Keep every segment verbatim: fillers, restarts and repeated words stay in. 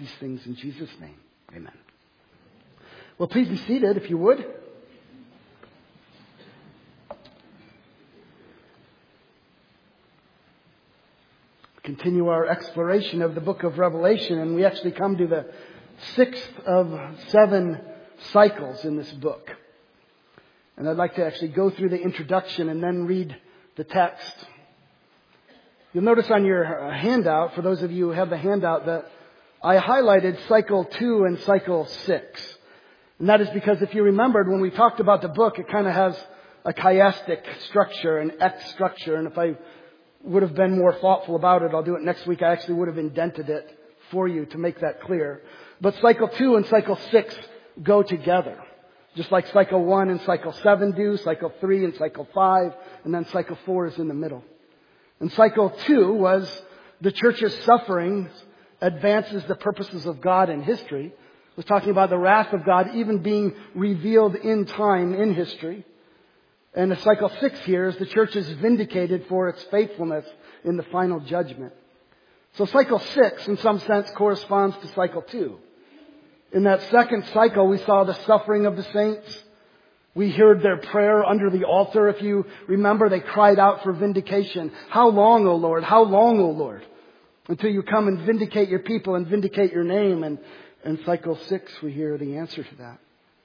these things in Jesus' name. Amen. Well, please be seated if you would. Continue our exploration of the book of Revelation, and we actually come to the sixth of seven cycles in this book. And I'd like to actually go through the introduction and then read the text. You'll notice on your handout, for those of you who have the handout, that I highlighted cycle two and cycle six. And that is because if you remembered when we talked about the book, it kind of has a chiastic structure, an X structure, and if I would have been more thoughtful about it, I'll do it next week. I actually would have indented it for you to make that clear. But cycle two and cycle six go together. Just like cycle one and cycle seven do, cycle three and cycle five, and then cycle four is in the middle. And cycle two was the church's suffering advances the purposes of God in history. It was talking about the wrath of God even being revealed in time in history. And the cycle six here is the church is vindicated for its faithfulness in the final judgment. So cycle six, in some sense, corresponds to cycle two. In that second cycle, we saw the suffering of the saints. We heard their prayer under the altar. If you remember, they cried out for vindication. How long, O Lord? How long, O Lord? Until you come and vindicate your people and vindicate your name. And in cycle six, we hear the answer to that.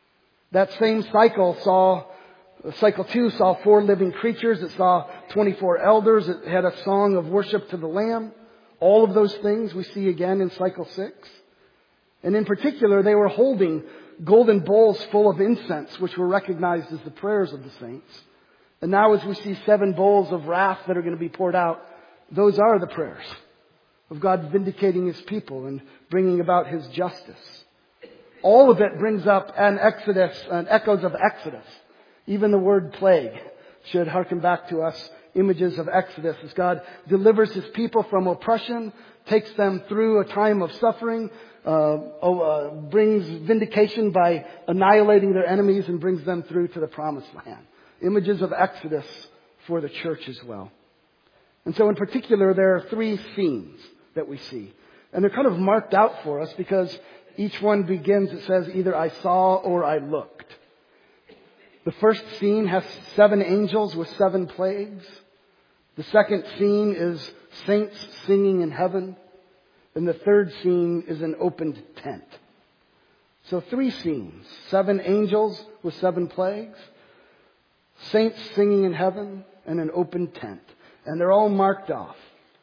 That same cycle saw... Cycle two saw four living creatures. It saw twenty-four elders. It had a song of worship to the Lamb. All of those things we see again in cycle six. And in particular, they were holding golden bowls full of incense, which were recognized as the prayers of the saints. And now as we see seven bowls of wrath that are going to be poured out, those are the prayers of God vindicating His people and bringing about His justice. All of it brings up an Exodus, an echoes of Exodus. Even the word plague should harken back to us images of Exodus as God delivers His people from oppression, takes them through a time of suffering, uh, uh, brings vindication by annihilating their enemies and brings them through to the promised land. Images of Exodus for the church as well. And so in particular, there are three scenes that we see. And they're kind of marked out for us because each one begins, it says, either I saw or I looked. The first scene has seven angels with seven plagues. The second scene is saints singing in heaven. And the third scene is an opened tent. So three scenes. Seven angels with seven plagues. Saints singing in heaven and an open tent. And they're all marked off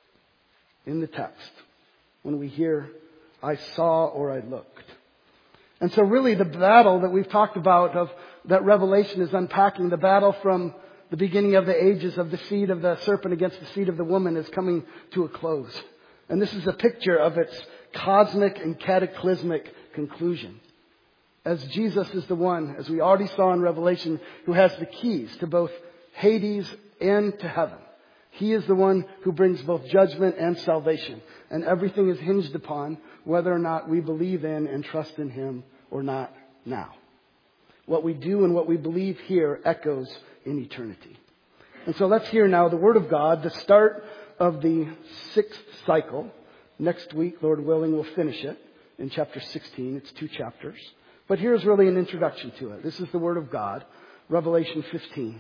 in the text when we hear, I saw or I looked. And so really the battle that we've talked about of that Revelation is unpacking, the battle from the beginning of the ages of the seed of the serpent against the seed of the woman is coming to a close. And this is a picture of its cosmic and cataclysmic conclusion. As Jesus is the one, as we already saw in Revelation, who has the keys to both Hades and to heaven. He is the one who brings both judgment and salvation. And everything is hinged upon whether or not we believe in and trust in Him or not now. What we do and what we believe here echoes in eternity. And so let's hear now the Word of God, the start of the sixth cycle. Next week, Lord willing, we'll finish it in chapter sixteen. It's two chapters. But here's really an introduction to it. This is the Word of God, Revelation fifteen.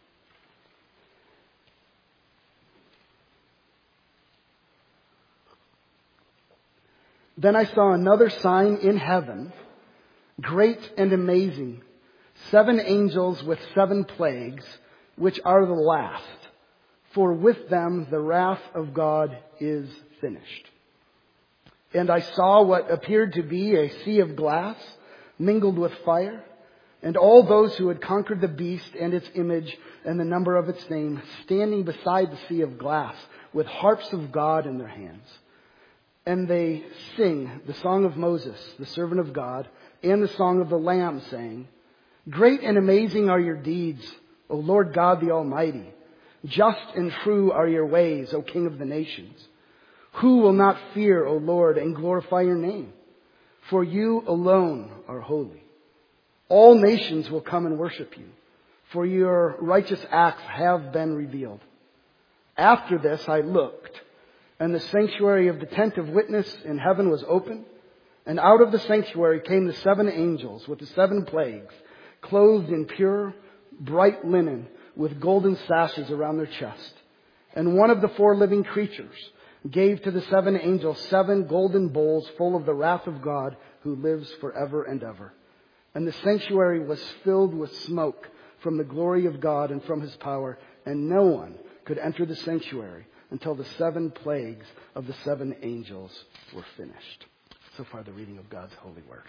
Then I saw another sign in heaven, great and amazing, seven angels with seven plagues, which are the last. For with them the wrath of God is finished. And I saw what appeared to be a sea of glass mingled with fire, and all those who had conquered the beast and its image and the number of its name, standing beside the sea of glass with harps of God in their hands. And they sing the song of Moses, the servant of God, and the song of the Lamb, saying, Great and amazing are your deeds, O Lord God the Almighty. Just and true are your ways, O King of the nations. Who will not fear, O Lord, and glorify your name? For you alone are holy. All nations will come and worship you, for your righteous acts have been revealed. After this I looked, and the sanctuary of the tent of witness in heaven was open, And out of the sanctuary came the seven angels with the seven plagues, clothed in pure, bright linen, with golden sashes around their chest. And one of the four living creatures gave to the seven angels seven golden bowls full of the wrath of God who lives forever and ever. And the sanctuary was filled with smoke from the glory of God and from his power, and no one could enter the sanctuary until the seven plagues of the seven angels were finished. So far, the reading of God's holy word.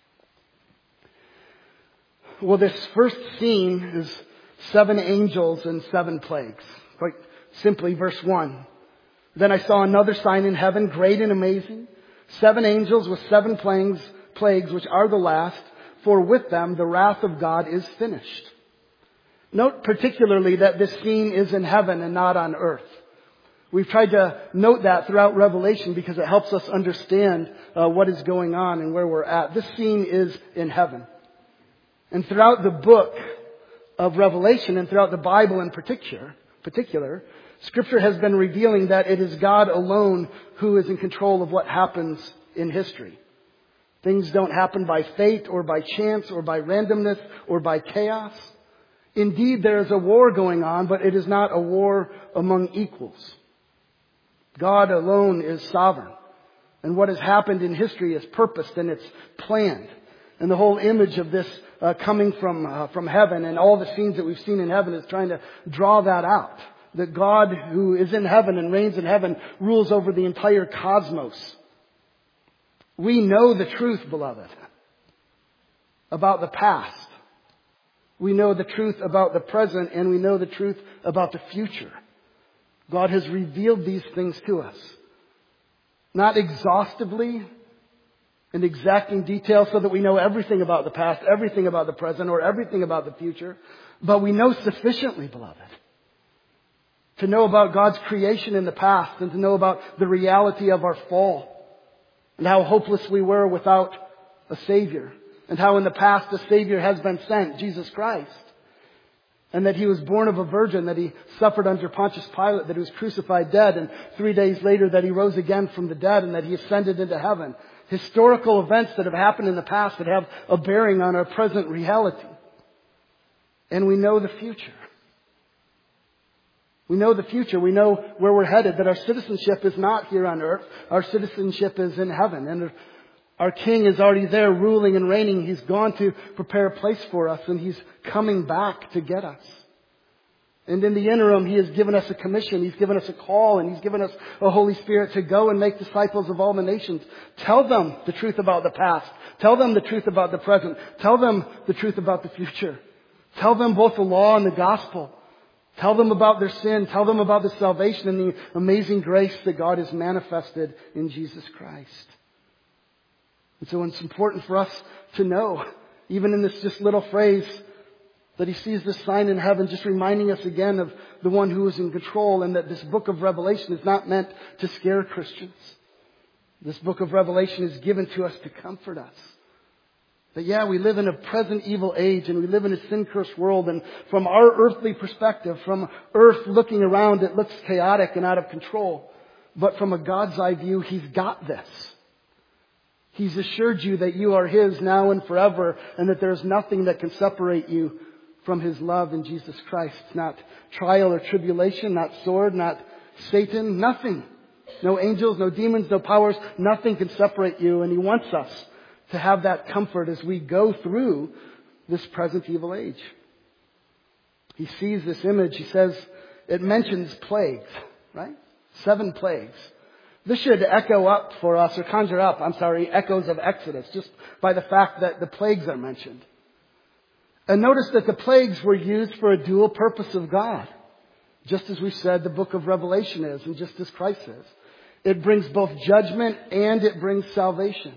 Well, this first scene is seven angels and seven plagues. Quite simply, verse one. Then I saw another sign in heaven, great and amazing. Seven angels with seven plagues, plagues, which are the last, for with them the wrath of God is finished. Note particularly that this scene is in heaven and not on earth. We've tried to note that throughout Revelation because it helps us understand uh, what is going on and where we're at. This scene is in heaven. And throughout the book of Revelation and throughout the Bible in particular, particular, Scripture has been revealing that it is God alone who is in control of what happens in history. Things don't happen by fate or by chance or by randomness or by chaos. Indeed, there is a war going on, but it is not a war among equals. God alone is sovereign. And what has happened in history is purposed and it's planned. And the whole image of this uh, coming from uh, from heaven and all the scenes that we've seen in heaven is trying to draw that out. That God who is in heaven and reigns in heaven rules over the entire cosmos. We know the truth, beloved, about the past. We know the truth about the present, and we know the truth about the future. God has revealed these things to us. Not exhaustively and exacting detail so that we know everything about the past, everything about the present, or everything about the future. But we know sufficiently, beloved, to know about God's creation in the past and to know about the reality of our fall and how hopeless we were without a Savior. And how in the past a Savior has been sent, Jesus Christ. And that He was born of a virgin, that He suffered under Pontius Pilate, that He was crucified dead, and three days later that He rose again from the dead and that He ascended into heaven. Historical events that have happened in the past that have a bearing on our present reality. And we know the future. We know the future. We know where we're headed, that our citizenship is not here on earth. Our citizenship is in heaven. And our King is already there ruling and reigning. He's gone to prepare a place for us and He's coming back to get us. And in the interim, He has given us a commission. He's given us a call and He's given us a Holy Spirit to go and make disciples of all the nations. Tell them the truth about the past. Tell them the truth about the present. Tell them the truth about the future. Tell them both the law and the gospel. Tell them about their sin. Tell them about the salvation and the amazing grace that God has manifested in Jesus Christ. And so it's important for us to know, even in this just little phrase, that He sees this sign in heaven, just reminding us again of the one who is in control, and that this book of Revelation is not meant to scare Christians. This book of Revelation is given to us to comfort us. That yeah, we live in a present evil age and we live in a sin-cursed world, and from our earthly perspective, from earth looking around, it looks chaotic and out of control. But from a God's eye view, He's got this. He's assured you that you are His now and forever, and that there's nothing that can separate you from His love in Jesus Christ. Not trial or tribulation, not sword, not Satan, nothing. No angels, no demons, no powers, nothing can separate you. And He wants us to have that comfort as we go through this present evil age. He sees this image. He says it mentions plagues, right? Seven plagues. This should echo up for us, or conjure up, I'm sorry, echoes of Exodus, just by the fact that the plagues are mentioned. And notice that the plagues were used for a dual purpose of God. Just as we said the book of Revelation is, and just as Christ is. It brings both judgment and it brings salvation.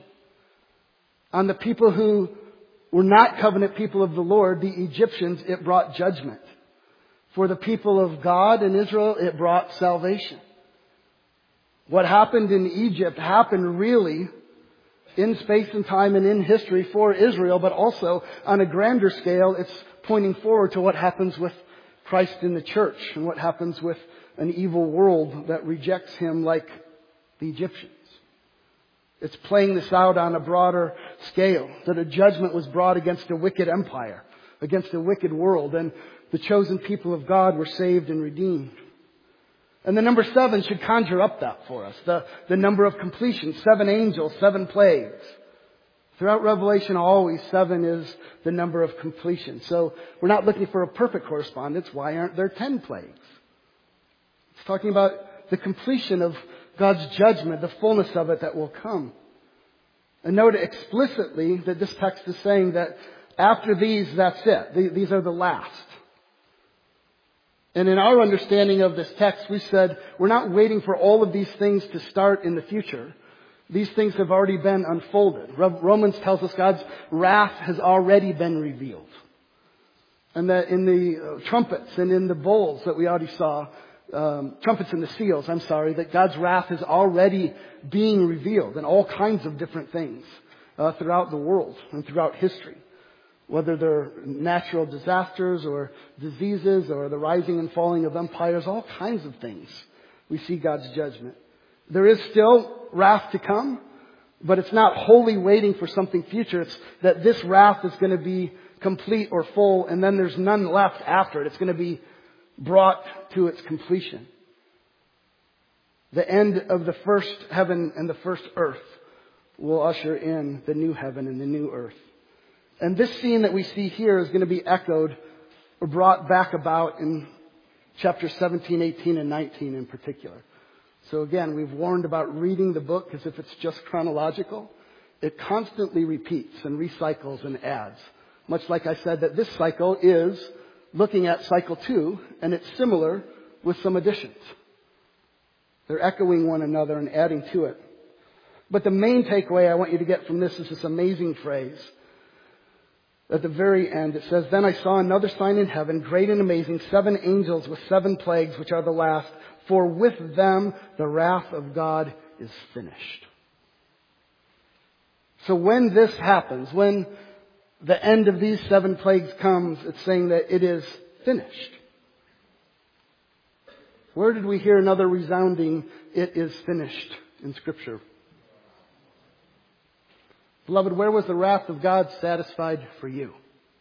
On the people who were not covenant people of the Lord, the Egyptians, it brought judgment. For the people of God in Israel, it brought salvation. What happened in Egypt happened really in space and time and in history for Israel, but also on a grander scale, it's pointing forward to what happens with Christ in the church and what happens with an evil world that rejects Him like the Egyptians. It's playing this out on a broader scale, that a judgment was brought against a wicked empire, against a wicked world, and the chosen people of God were saved and redeemed. And the number seven should conjure up that for us, the, the number of completion, seven angels, seven plagues. Throughout Revelation, always seven is the number of completion. So we're not looking for a perfect correspondence. Why aren't there ten plagues? It's talking about the completion of God's judgment, the fullness of it that will come. And note explicitly that this text is saying that after these, that's it. These are the last. And in our understanding of this text, we said we're not waiting for all of these things to start in the future. These things have already been unfolded. Romans tells us God's wrath has already been revealed. And that in the trumpets and in the bowls that we already saw, um, trumpets and the seals, I'm sorry, that God's wrath is already being revealed in all kinds of different things uh, throughout the world and throughout history. Whether they're natural disasters or diseases or the rising and falling of empires, all kinds of things. We see God's judgment. There is still wrath to come, but it's not wholly waiting for something future. It's that this wrath is going to be complete or full, and then there's none left after it. It's going to be brought to its completion. The end of the first heaven and the first earth will usher in the new heaven and the new earth. And this scene that we see here is going to be echoed or brought back about in chapters seventeen, eighteen, and nineteen in particular. So again, we've warned about reading the book as if it's just chronological. It constantly repeats and recycles and adds. Much like I said that this cycle is looking at cycle two, and it's similar with some additions. They're echoing one another and adding to it. But the main takeaway I want you to get from this is this amazing phrase. At the very end, it says, "Then I saw another sign in heaven, great and amazing, seven angels with seven plagues, which are the last. For with them the wrath of God is finished." So when this happens, when the end of these seven plagues comes, it's saying that it is finished. Where did we hear another resounding, "it is finished" in Scripture? Beloved, where was the wrath of God satisfied for you?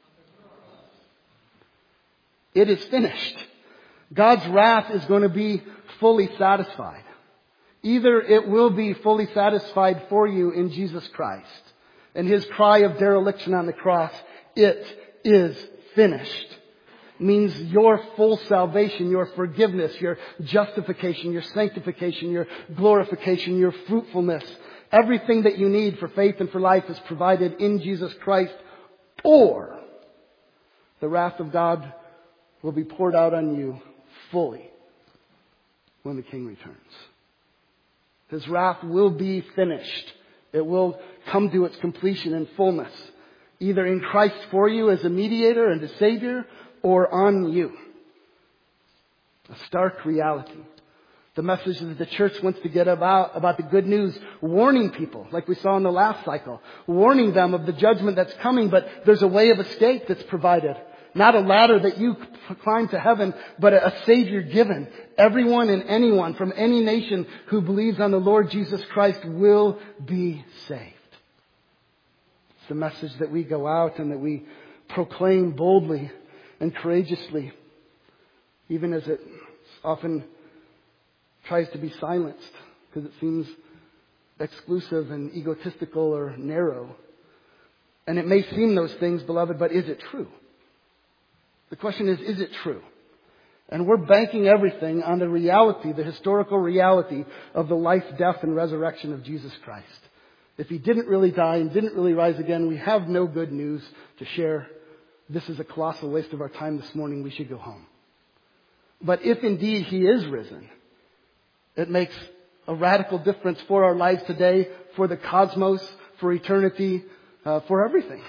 It is finished. God's wrath is going to be fully satisfied. Either it will be fully satisfied for you in Jesus Christ and His cry of dereliction on the cross, "It is finished," means your full salvation, your forgiveness, your justification, your sanctification, your glorification, your fruitfulness. Everything that you need for faith and for life is provided in Jesus Christ, or the wrath of God will be poured out on you fully when the King returns. His wrath will be finished. It will come to its completion and fullness, either in Christ for you as a mediator and a Savior, or on you. A stark reality. The message that the church wants to get about, about the good news, warning people, like we saw in the last cycle, warning them of the judgment that's coming, but there's a way of escape that's provided. Not a ladder that you climb to heaven, but a Savior given. Everyone and anyone from any nation who believes on the Lord Jesus Christ will be saved. It's the message that we go out and that we proclaim boldly and courageously, even as it often tries to be silenced because it seems exclusive and egotistical or narrow. And it may seem those things, beloved, but is it true? The question is, is it true? And we're banking everything on the reality, the historical reality of the life, death, and resurrection of Jesus Christ. If He didn't really die and didn't really rise again, we have no good news to share. This is a colossal waste of our time this morning. We should go home. But if indeed He is risen, it makes a radical difference for our lives today, for the cosmos, for eternity, uh, for everything.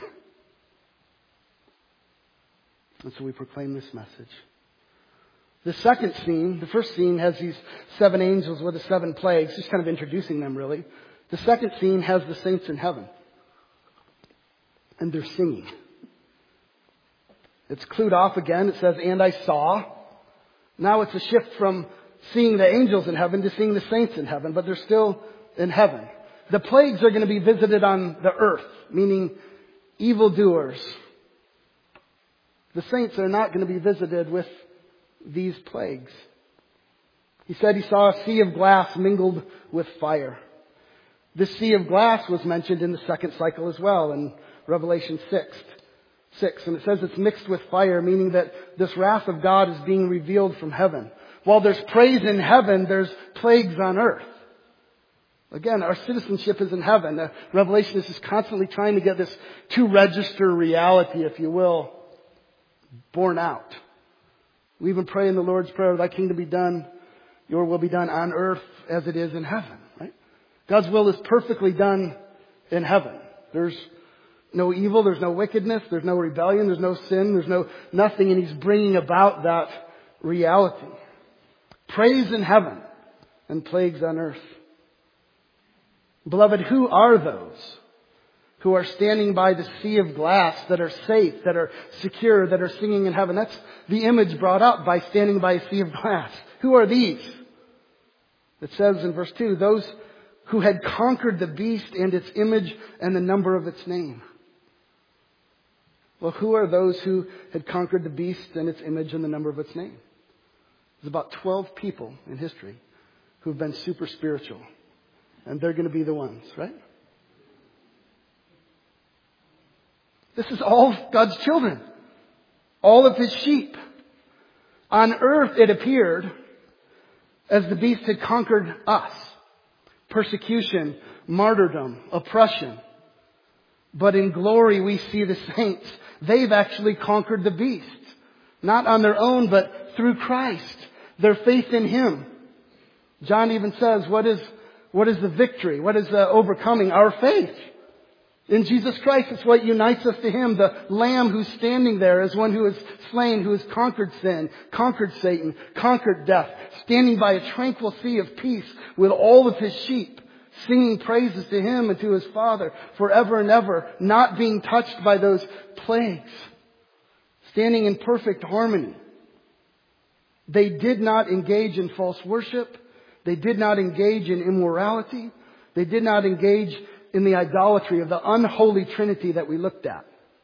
And so we proclaim this message. The second scene, the first scene has these seven angels with the seven plagues, just kind of introducing them really. The second scene has the saints in heaven. And they're singing. It's clued off again. It says, "And I saw." Now it's a shift from seeing the angels in heaven to seeing the saints in heaven, but they're still in heaven. the plagues are going to be visited on the earth, meaning evildoers. The saints are not going to be visited with these plagues. He said he saw a sea of glass mingled with fire. This sea of glass was mentioned in the second cycle as well in Revelation six. six. And it says it's mixed with fire, meaning that this wrath of God is being revealed from heaven. While there's praise in heaven, there's plagues on earth. Again, our citizenship is in heaven. The Revelation is just constantly trying to get this two-register reality, if you will, borne out. We even pray in the Lord's Prayer, thy kingdom be done, your will be done on earth as it is in heaven. Right? God's will is perfectly done in heaven. There's no evil, there's no wickedness, there's no rebellion, there's no sin, there's no nothing, and He's bringing about that reality. Praise in heaven and plagues on earth. Beloved, who are those who are standing by the sea of glass that are safe, that are secure, that are singing in heaven? That's the image brought up by standing by a sea of glass. Who are these? It says in verse two, those who had conquered the beast and its image and the number of its name. Well, who are those who had conquered the beast and its image and the number of its name? There's about twelve people in history who've been super spiritual. And they're going to be the ones, right? This is all God's children. All of His sheep. On earth it appeared as the beast had conquered us. Persecution, martyrdom, oppression. But in glory we see the saints. They've actually conquered the beast. Not on their own, but through Christ. Their faith in Him. John even says, what is, what is the victory? What is the overcoming? Our faith in Jesus Christ. It's what unites us to Him. The Lamb who's standing there is one who is slain, who has conquered sin, conquered Satan, conquered death, standing by a tranquil sea of peace with all of His sheep, singing praises to Him and to His Father forever and ever, not being touched by those plagues, standing in perfect harmony. They did not engage in false worship. They did not engage in immorality. They did not engage in the idolatry of the unholy Trinity that we looked at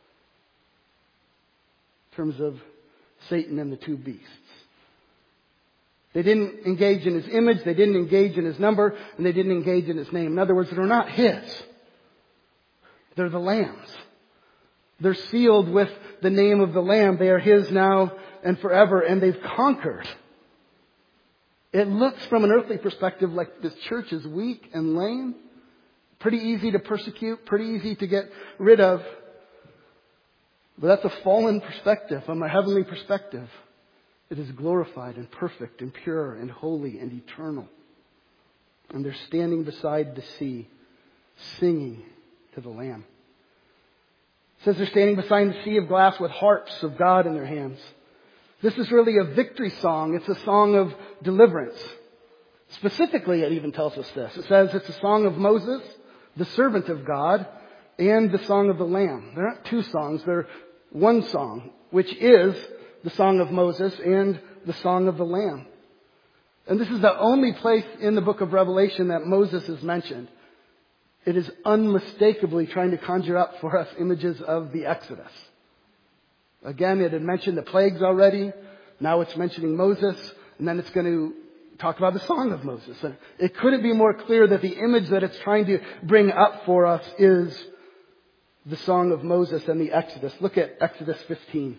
in terms of Satan and the two beasts. They didn't engage in His image, they didn't engage in His number, and they didn't engage in His name. In other words, they're not His. They're the Lamb's. They're sealed with the name of the Lamb. They are His now and forever, and they've conquered. It looks from an earthly perspective like this church is weak and lame. Pretty easy to persecute, pretty easy to get rid of. But that's a fallen perspective. From a heavenly perspective, it is glorified and perfect and pure and holy and eternal. And they're standing beside the sea, singing to the Lamb. It says they're standing beside the sea of glass with harps of God in their hands. This is really a victory song. It's a song of deliverance. Specifically, it even tells us this. It says it's a song of Moses, the servant of God, and the song of the Lamb. They're not two songs. They're one song, which is the song of Moses and the song of the Lamb. And this is the only place in the book of Revelation that Moses is mentioned. It is unmistakably trying to conjure up for us images of the Exodus. Again, it had mentioned the plagues already. Now it's mentioning Moses. And then it's going to talk about the song of Moses. And it couldn't be more clear that the image that it's trying to bring up for us is the song of Moses and the Exodus. Look at Exodus fifteen.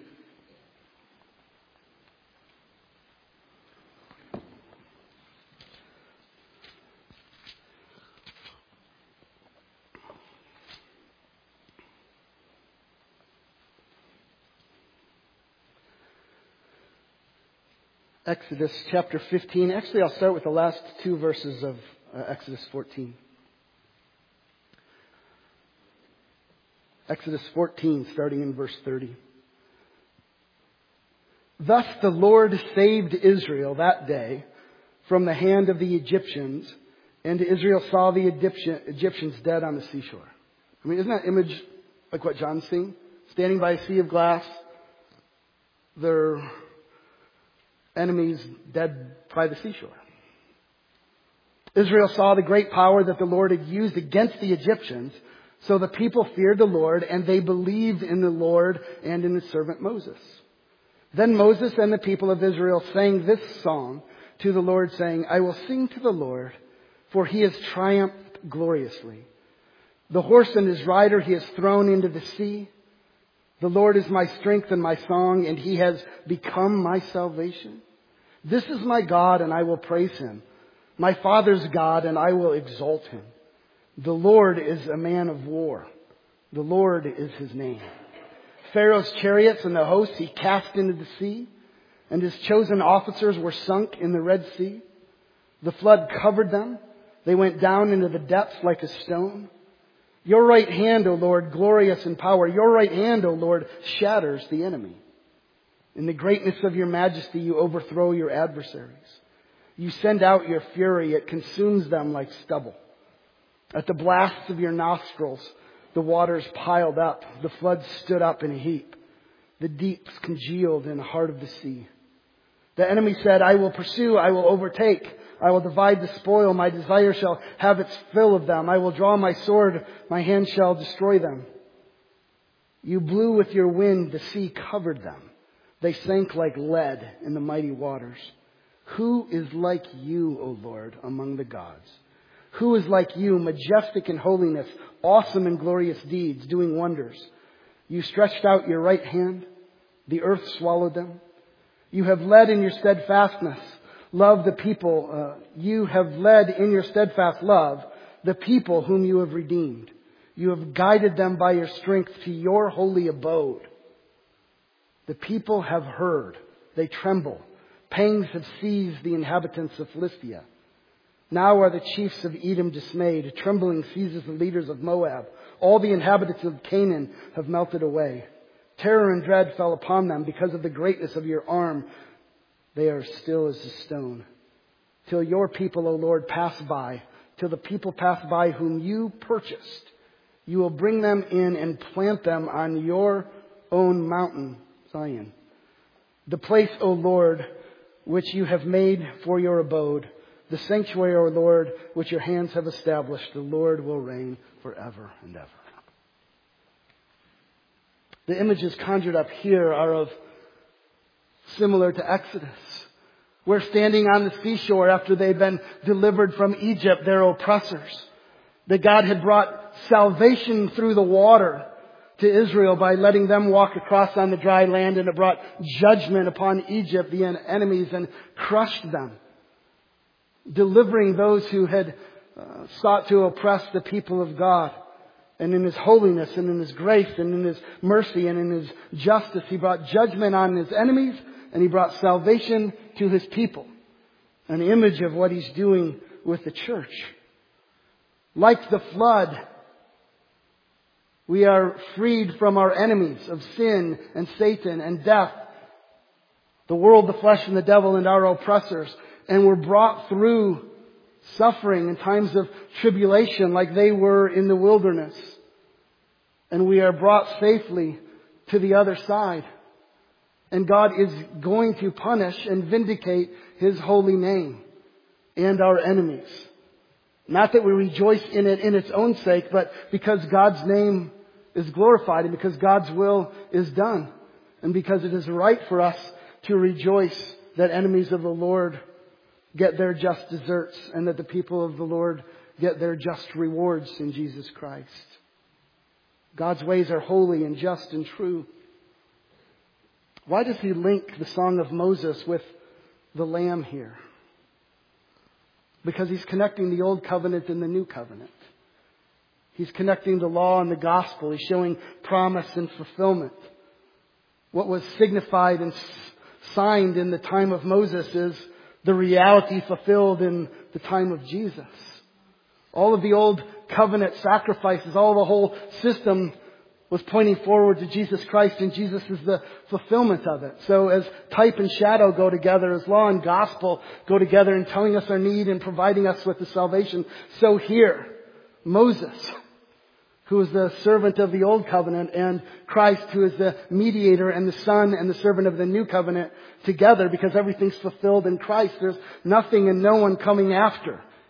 Exodus chapter fifteen. Actually, I'll start with the last two verses of uh, Exodus fourteen. Exodus fourteen, starting in verse thirty. Thus the Lord saved Israel that day from the hand of the Egyptians, and Israel saw the Egyptian, Egyptians dead on the seashore. I mean, isn't that image like what John's seeing? Standing by a sea of glass, their enemies dead by the seashore. Israel saw the great power that the Lord had used against the Egyptians, so the people feared the Lord, and they believed in the Lord and in his servant Moses. Then Moses and the people of Israel sang this song to the Lord, saying, I will sing to the Lord, for he has triumphed gloriously. The horse and his rider he has thrown into the sea. The Lord is my strength and my song, and he has become my salvation. This is my God, and I will praise him. My father's God, and I will exalt him. The Lord is a man of war. The Lord is his name. Pharaoh's chariots and the hosts he cast into the sea, and his chosen officers were sunk in the Red Sea. The flood covered them. They went down into the depths like a stone. Your right hand, O Lord, glorious in power. Your right hand, O Lord, shatters the enemy. In the greatness of your majesty, you overthrow your adversaries. You send out your fury. It consumes them like stubble. At the blasts of your nostrils, the waters piled up. The floods stood up in a heap. The deeps congealed in the heart of the sea. The enemy said, I will pursue, I will overtake. I will divide the spoil. My desire shall have its fill of them. I will draw my sword. My hand shall destroy them. You blew with your wind. The sea covered them. They sank like lead in the mighty waters. Who is like you, O Lord, among the gods? Who is like you, majestic in holiness, awesome in glorious deeds, doing wonders? You stretched out your right hand. The earth swallowed them. You have led in your steadfastness. Love the people. Uh, you have led in your steadfast love the people whom you have redeemed. You have guided them by your strength to your holy abode. The people have heard. They tremble. Pangs have seized the inhabitants of Philistia. Now are the chiefs of Edom dismayed. Trembling seizes the leaders of Moab. All the inhabitants of Canaan have melted away. Terror and dread fell upon them because of the greatness of your arm. They are still as a stone. Till your people, O Lord, pass by. Till the people pass by whom you purchased. You will bring them in and plant them on your own mountain, Zion. The place, O Lord, which you have made for your abode. The sanctuary, O Lord, which your hands have established. The Lord will reign forever and ever. The images conjured up here are of similar to Exodus. We're standing on the seashore after they've been delivered from Egypt, their oppressors. That God had brought salvation through the water to Israel by letting them walk across on the dry land, and it brought judgment upon Egypt, the enemies, and crushed them. Delivering those who had uh, sought to oppress the people of God. And in His holiness and in His grace and in His mercy and in His justice, He brought judgment on His enemies, and He brought salvation to His people. An image of what He's doing with the church. Like the flood, we are freed from our enemies of sin and Satan and death, the world, the flesh, and the devil, and our oppressors. And we're brought through suffering in times of tribulation like they were in the wilderness. And we are brought safely to the other side. And God is going to punish and vindicate His holy name and our enemies. Not that we rejoice in it in its own sake, but because God's name is glorified and because God's will is done. And because it is right for us to rejoice that enemies of the Lord get their just deserts and that the people of the Lord get their just rewards in Jesus Christ. God's ways are holy and just and true. Why does He link the Song of Moses with the Lamb here? Because He's connecting the Old Covenant and the New Covenant. He's connecting the law and the gospel. He's showing promise and fulfillment. What was signified and signed in the time of Moses is the reality fulfilled in the time of Jesus. All of the old covenant sacrifices, all the whole system was pointing forward to Jesus Christ, and Jesus is the fulfillment of it. So as type and shadow go together, as law and gospel go together in telling us our need and providing us with the salvation, so here, Moses, who is the servant of the old covenant, and Christ, who is the mediator and the son and the servant of the new covenant, together, because everything's fulfilled in Christ. There's nothing and no one coming after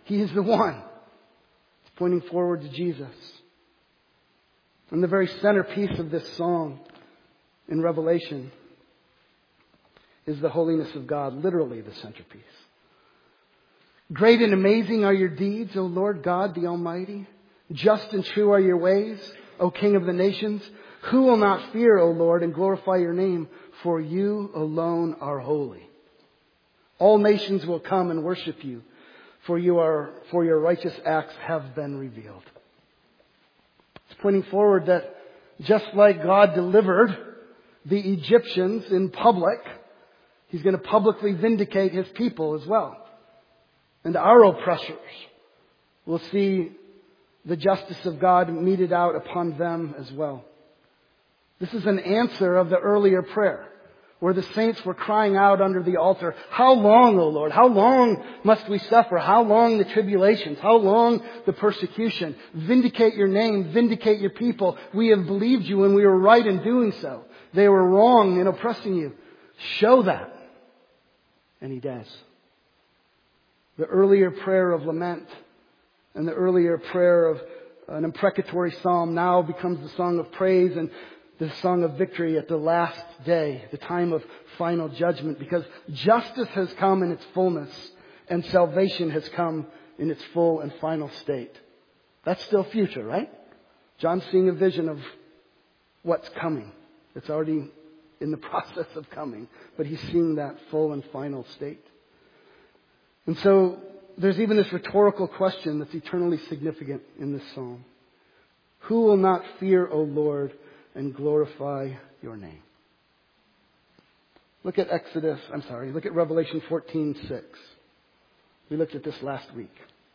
He is the one. It's pointing forward to Jesus. And the very centerpiece of this song in Revelation is the holiness of God, literally the centerpiece. Great and amazing are your deeds, O Lord God the Almighty. Just and true are your ways, O King of the nations. Who will not fear, O Lord, and glorify your name? For you alone are holy. All nations will come and worship you, for you are, for your righteous acts have been revealed. It's pointing forward that just like God delivered the Egyptians in public, He's going to publicly vindicate His people as well. And our oppressors will see the justice of God meted out upon them as well. This is an answer of the earlier prayer, where the saints were crying out under the altar, how long, O Lord? How long must we suffer? How long the tribulations? How long the persecution? Vindicate your name. Vindicate your people. We have believed you and we were right in doing so. They were wrong in oppressing you. Show that. And He does. The earlier prayer of lament and the earlier prayer of an imprecatory psalm now becomes the song of praise and the song of victory at the last day, the time of final judgment, because justice has come in its fullness and salvation has come in its full and final state. That's still future, right? John's seeing a vision of what's coming. It's already in the process of coming, but he's seeing that full and final state. And so there's even this rhetorical question that's eternally significant in this psalm. Who will not fear, O Lord, and glorify your name? Look at Exodus, I'm sorry, look at Revelation fourteen six. We looked at this last week.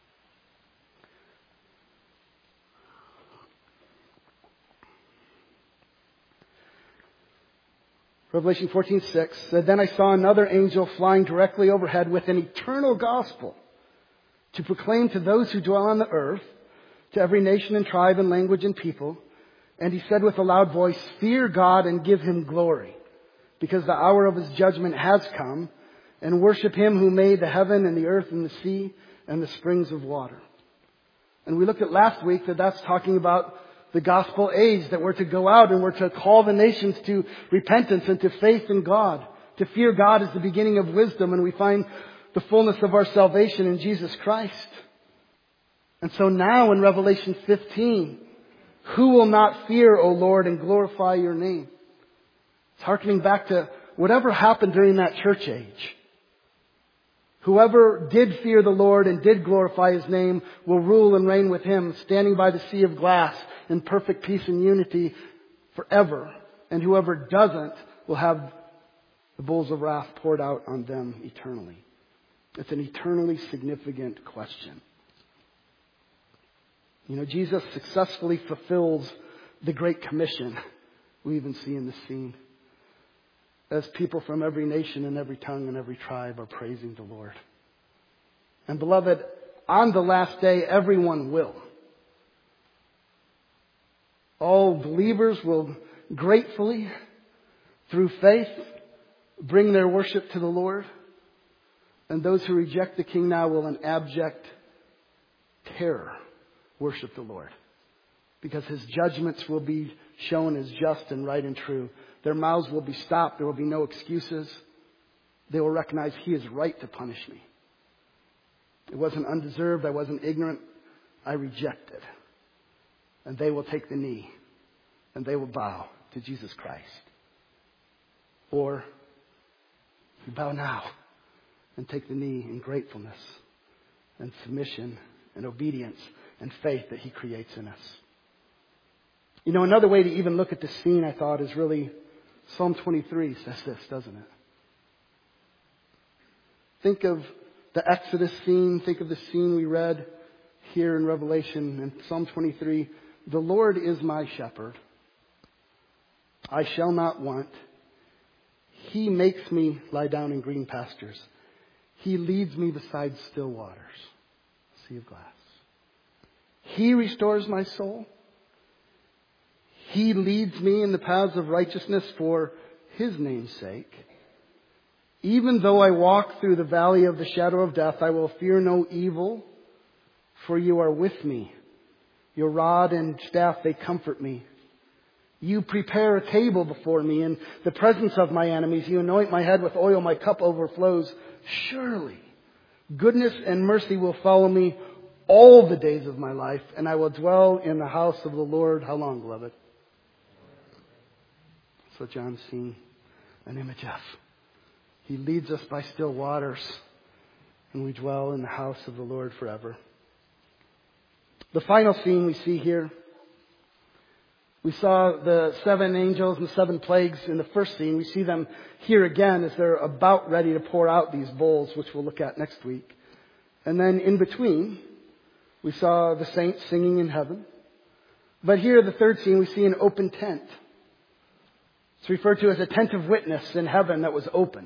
Revelation fourteen six said, Then I saw another angel flying directly overhead with an eternal gospel to proclaim to those who dwell on the earth, to every nation and tribe and language and people. And he said with a loud voice, Fear God and give Him glory, because the hour of His judgment has come, and worship Him who made the heaven and the earth and the sea and the springs of water. And we looked at last week that that's talking about the gospel age, that we're to go out and we're to call the nations to repentance and to faith in God. To fear God is the beginning of wisdom, and we find the fullness of our salvation in Jesus Christ. And so now in Revelation fifteen, who will not fear, O Lord, and glorify your name? It's hearkening back to whatever happened during that church age. Whoever did fear the Lord and did glorify His name will rule and reign with Him, standing by the sea of glass in perfect peace and unity forever. And whoever doesn't will have the bowls of wrath poured out on them eternally. It's an eternally significant question. You know, Jesus successfully fulfills the Great Commission we even see in this scene, as people from every nation and every tongue and every tribe are praising the Lord. And beloved, on the last day, everyone will. All believers will gratefully, through faith, bring their worship to the Lord. And those who reject the King now will in abject terror worship the Lord, because His judgments will be shown as just and right and true. Their mouths will be stopped. There will be no excuses. They will recognize He is right to punish me. It wasn't undeserved. I wasn't ignorant. I rejected. And they will take the knee and they will bow to Jesus Christ. Or you bow now and take the knee in gratefulness and submission and obedience and faith that He creates in us. You know, another way to even look at this scene, I thought, is really Psalm twenty-three says this, doesn't it? Think of the Exodus scene. Think of the scene we read here in Revelation in Psalm twenty-three. The Lord is my shepherd. I shall not want. He makes me lie down in green pastures. He leads me beside still waters. Sea of glass. He restores my soul. He leads me in the paths of righteousness for His name's sake. Even though I walk through the valley of the shadow of death, I will fear no evil, for you are with me. Your rod and staff, they comfort me. You prepare a table before me in the presence of my enemies. You anoint my head with oil. My cup overflows. Surely goodness and mercy will follow me all the days of my life, and I will dwell in the house of the Lord. How long, beloved? That's what John's seeing an image of. He leads us by still waters, and we dwell in the house of the Lord forever. The final scene we see here, we saw the seven angels and the seven plagues in the first scene. We see them here again as they're about ready to pour out these bowls, which we'll look at next week. And then in between, we saw the saints singing in heaven. But here, the third scene, we see an open tent. It's referred to as a tent of witness in heaven that was opened.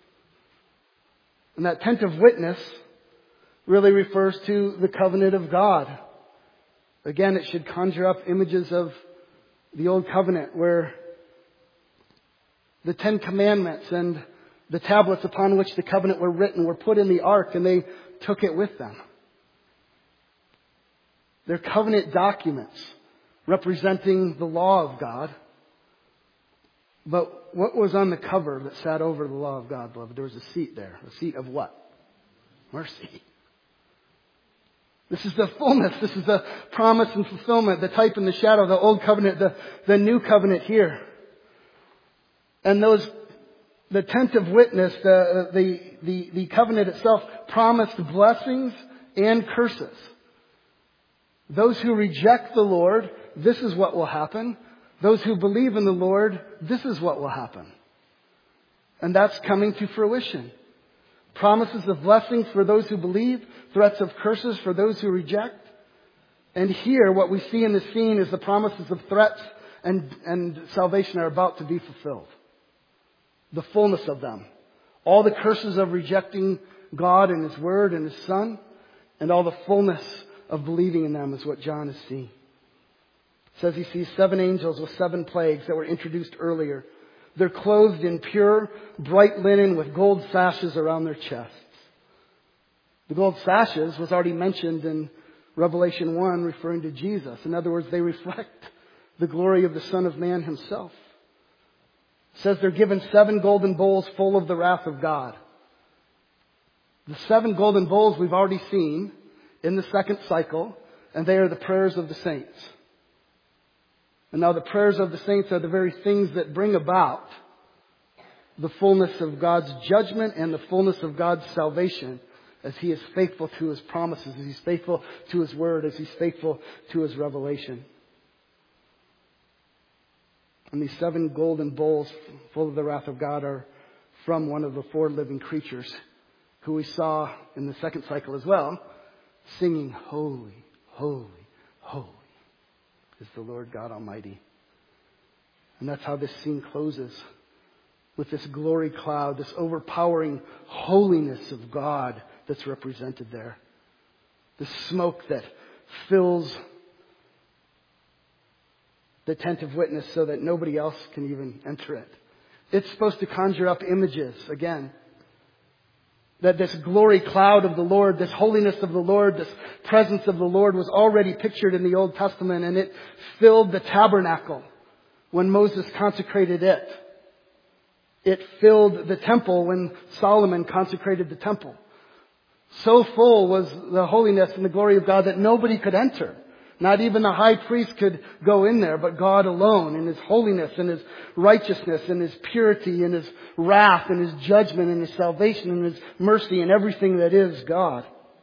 And that tent of witness really refers to the covenant of God. Again, it should conjure up images of the old covenant where the Ten Commandments and the tablets upon which the covenant were written were put in the ark, and they took it with them. They're covenant documents representing the law of God. But what was on the cover that sat over the law of God, beloved? There was a seat there. A seat of what? Mercy. This is the fullness. This is the promise and fulfillment, the type and the shadow, the old covenant, the, the new covenant here. And those, the tent of witness, the, the, the, the covenant itself promised blessings and curses. Those who reject the Lord, this is what will happen. Those who believe in the Lord, this is what will happen. And that's coming to fruition. Promises of blessings for those who believe, threats of curses for those who reject. And here, what we see in the scene is the promises of threats and, and salvation are about to be fulfilled. The fullness of them. All the curses of rejecting God and His Word and His Son, and all the fullness of believing in them is what John is seeing. It says he sees seven angels with seven plagues that were introduced earlier. They're clothed in pure, bright linen with gold sashes around their chests. The gold sashes was already mentioned in Revelation one, referring to Jesus. In other words, they reflect the glory of the Son of Man Himself. It says they're given seven golden bowls full of the wrath of God. The seven golden bowls we've already seen in the second cycle, and they are the prayers of the saints. And now the prayers of the saints are the very things that bring about the fullness of God's judgment and the fullness of God's salvation as He is faithful to His promises, as He's faithful to His Word, as He's faithful to His revelation. And these seven golden bowls full of the wrath of God are from one of the four living creatures who we saw in the second cycle as well, singing, "Holy, holy, holy is the Lord God Almighty." And that's how this scene closes, with this glory cloud, this overpowering holiness of God that's represented there. The smoke that fills the tent of witness so that nobody else can even enter it. It's supposed to conjure up images, again, that this glory cloud of the Lord, this holiness of the Lord, this presence of the Lord was already pictured in the Old Testament, and it filled the tabernacle when Moses consecrated it. It filled the temple when Solomon consecrated the temple. So full was the holiness and the glory of God that nobody could enter. Not even the high priest could go in there, but God alone in His holiness and His righteousness and His purity and His wrath and His judgment and His salvation and His mercy and everything that is God.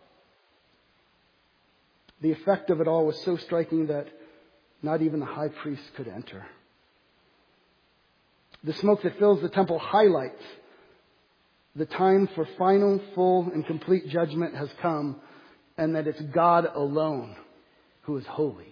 The effect of it all was so striking that not even the high priest could enter. The smoke that fills the temple highlights the time for final, full, and complete judgment has come, and that it's God alone who is holy.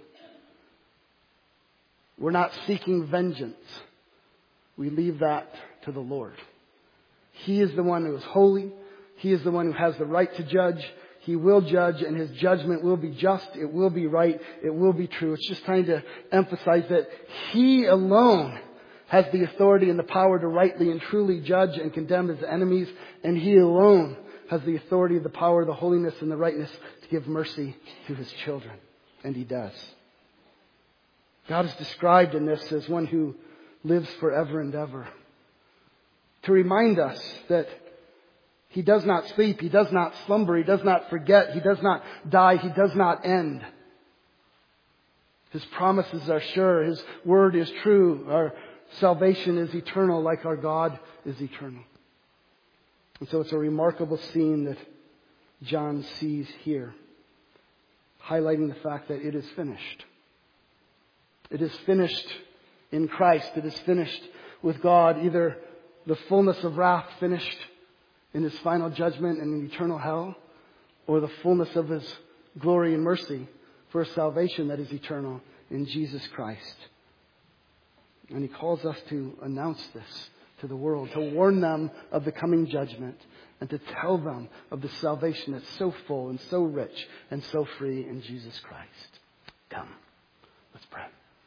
We're not seeking vengeance. We leave that to the Lord. He is the one who is holy. He is the one who has the right to judge. He will judge, and His judgment will be just. It will be right. It will be true. It's just trying to emphasize that He alone has the authority and the power to rightly and truly judge and condemn His enemies, and He alone has the authority, the power, the holiness, and the rightness to give mercy to His children. And He does. God is described in this as one who lives forever and ever. To remind us that He does not sleep, He does not slumber, He does not forget, He does not die, He does not end. His promises are sure, His word is true, our salvation is eternal like our God is eternal. And so it's a remarkable scene that John sees here, highlighting the fact that it is finished. It is finished in Christ. It is finished with God, either the fullness of wrath finished in His final judgment and in eternal hell, or the fullness of His glory and mercy for a salvation that is eternal in Jesus Christ. And He calls us to announce this to the world, to warn them of the coming judgment, and to tell them of the salvation that's so full and so rich and so free in Jesus Christ. Come, let's pray.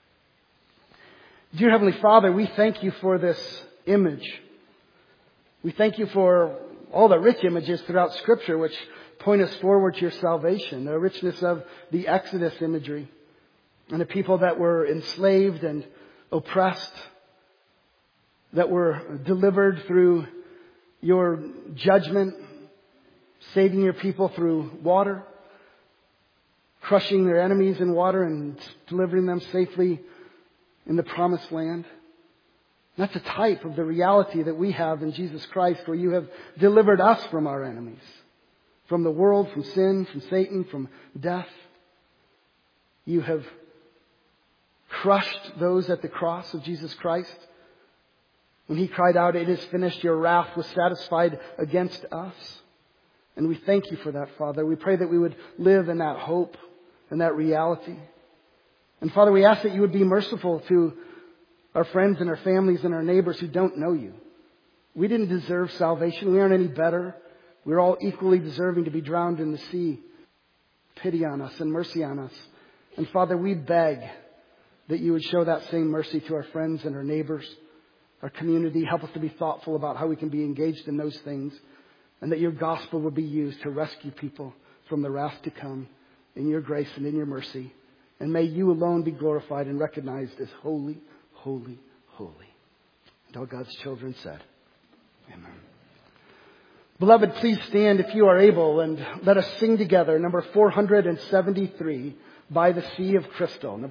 Dear Heavenly Father, we thank You for this image. We thank You for all the rich images throughout Scripture which point us forward to Your salvation. The richness of the Exodus imagery and the people that were enslaved and oppressed, that were delivered through Your judgment, saving Your people through water, crushing their enemies in water and delivering them safely in the promised land. That's a type of the reality that we have in Jesus Christ, where You have delivered us from our enemies, from the world, from sin, from Satan, from death. You have crushed those at the cross of Jesus Christ. When He cried out, "It is finished," Your wrath was satisfied against us. And we thank You for that, Father. We pray that we would live in that hope and that reality. And Father, we ask that You would be merciful to our friends and our families and our neighbors who don't know You. We didn't deserve salvation. We aren't any better. We're all equally deserving to be drowned in the sea. Pity on us and mercy on us. And Father, we beg that You would show that same mercy to our friends and our neighbors, our community. Help us to be thoughtful about how we can be engaged in those things, and that Your gospel would be used to rescue people from the wrath to come in Your grace and in Your mercy. And may You alone be glorified and recognized as holy, holy, holy. And all God's children said, amen. Beloved, please stand if you are able, and let us sing together number four hundred seventy-three, By the Sea of Crystal.